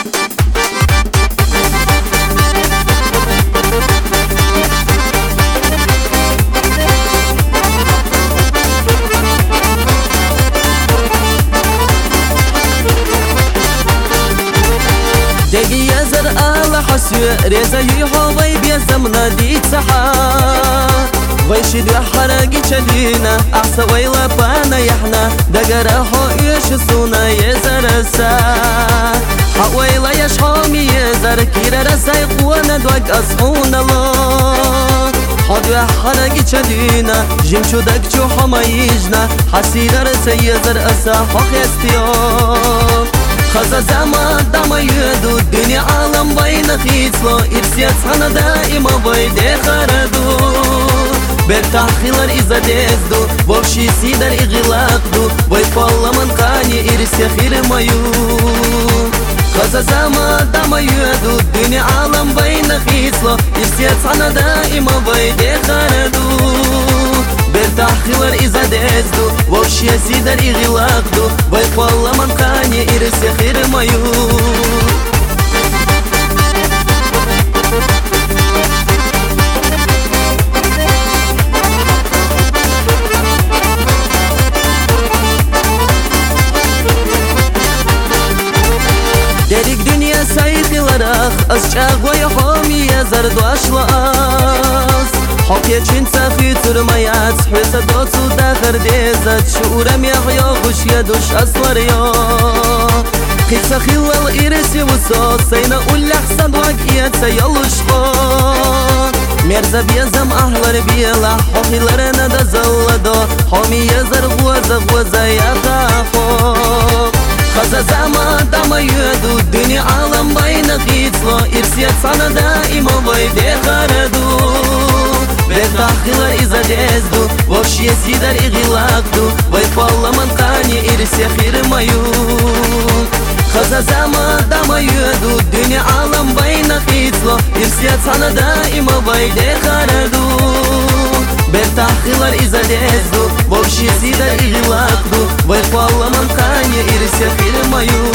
دقي يزر آل حسوي ريزا يحوي بيزمنا ديت سحا ويشد وحرقي شدينا أحسا ويلا بانا يحنا دقرا حويش السونا يزر السا حويلا يشحومي يزر كيرا رسا يقوانا دوك أصحون الله حد وحرقي شدينا جمشو دقشو حما يجنا حسيرا رسا يزر أسا حق يستيون خزا زمان داما يدو الدنيا عالم بين خيصلو إرسيت سانا دائما بيدي خردو برتاح خلال إذا ديزدو وفشي سيدر إغلاقدو ويفالله من قاني إرسي خير مايو خزا زمان داما يدو الدنيا عالم بين خيصلو إرسيت سانا دائما بيدي خردو برتاح خلال إذا ديزدو وفشي سيدر إغلاقدو ويفالله من قاني إرسي خير مايو ديريك دنيا سايقي لراخ أسشاق ويحومي يزرد واشلاس حقيا چين ساخي ترميات حويسة دوتو داخر ديزت شعورم يحيا خوش يدوش أصلر يا قيسا خلال إيرسي وصوت سينا قول لحسن واقيات سيالوش خان مرزا بيزم أهلر بيلا حوخي لرنا دا زلدو حومي يزر غوزا غوزا يخافو خزا زمان داما يدو الدنيا عالم بين خيصلو إرسيت سانا دائما بيدي خردو برتاح خلال إذا ديزدو وفشي سيدر إغلاقدو ويفالله من قاني إرسي خير مايو خزا زمان داما يدو الدنيا عالم بين خيصلو إرسيت سانا دائما بيدي خردو برتاح خلال إذا ديزدو وفشي سيدر إغلاقدو ويفالله من قاني إرسي خير مايو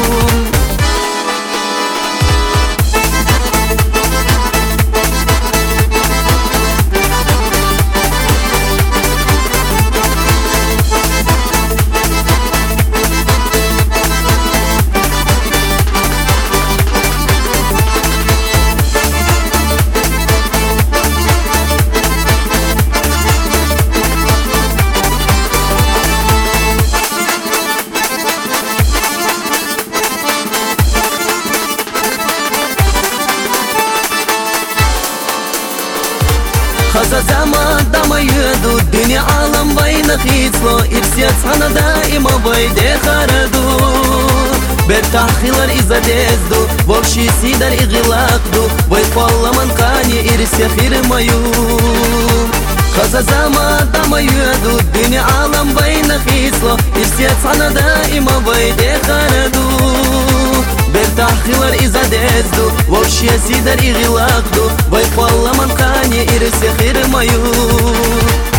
خزا زمان داما يدو الدنيا عالم بين خيصلو إرسيت سانا دائما بيدي خردو برتاح خلال إذا ديزدو وفشي سيدر إغلاقدو ويفالله من قاني إرسي خير مايو خزا زمان داما يدو الدنيا عالم بين خيصلو إرسيت سانا دائما بيدي خردو برتاح خلال إذا ديزدو وفشي سيدر إغلاقدو ويفالله من قاني إرسي خير مايو